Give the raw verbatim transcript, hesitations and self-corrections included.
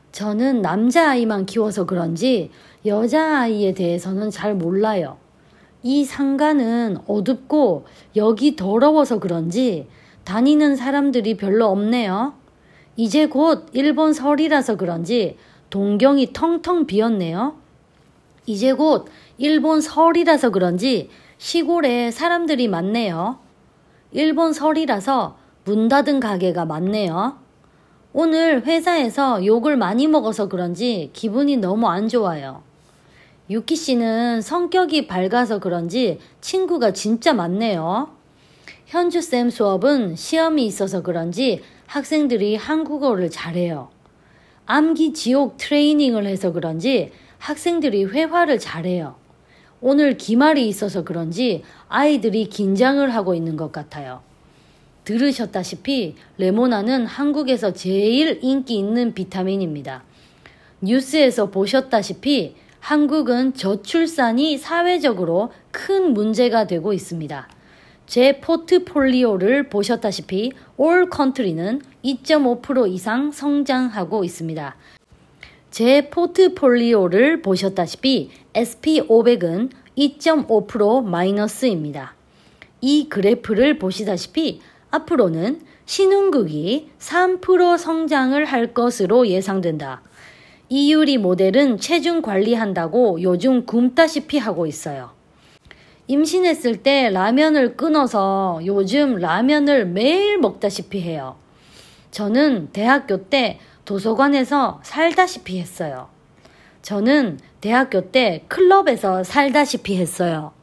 저는 남자아이만 키워서 그런지 여자아이에 대해서는 잘 몰라요. 이 상가는 어둡고 여기 더러워서 그런지 다니는 사람들이 별로 없네요. 이제 곧 일본 설이라서 그런지 동경이 텅텅 비었네요. 이제 곧 일본 설이라서 그런지 시골에 사람들이 많네요. 일본 설이라서 문 닫은 가게가 많네요. 오늘 회사에서 욕을 많이 먹어서 그런지 기분이 너무 안 좋아요. 유키 씨는 성격이 밝아서 그런지 친구가 진짜 많네요. 현주쌤 수업은 시험이 있어서 그런지 학생들이 한국어를 잘해요. 암기 지옥 트레이닝을 해서 그런지 학생들이 회화를 잘해요. 오늘 기말이 있어서 그런지 아이들이 긴장을 하고 있는 것 같아요. 들으셨다시피 레모나는 한국에서 제일 인기 있는 비타민입니다. 뉴스에서 보셨다시피 한국은 저출산이 사회적으로 큰 문제가 되고 있습니다. 제 포트폴리오를 보셨다시피 올 컨트리는 이 점 오 퍼센트 이상 성장하고 있습니다. 제 포트폴리오를 보셨다시피 에스피 오백은 이 점 오 퍼센트 마이너스입니다. 이 그래프를 보시다시피 앞으로는 신흥국이 삼 퍼센트 성장을 할 것으로 예상된다. 이유리 모델은 체중 관리한다고 요즘 굶다시피 하고 있어요. 임신했을 때 라면을 끊어서 요즘 라면을 매일 먹다시피 해요. 저는 대학교 때 도서관에서 살다시피 했어요. 저는 대학교 때 클럽에서 살다시피 했어요.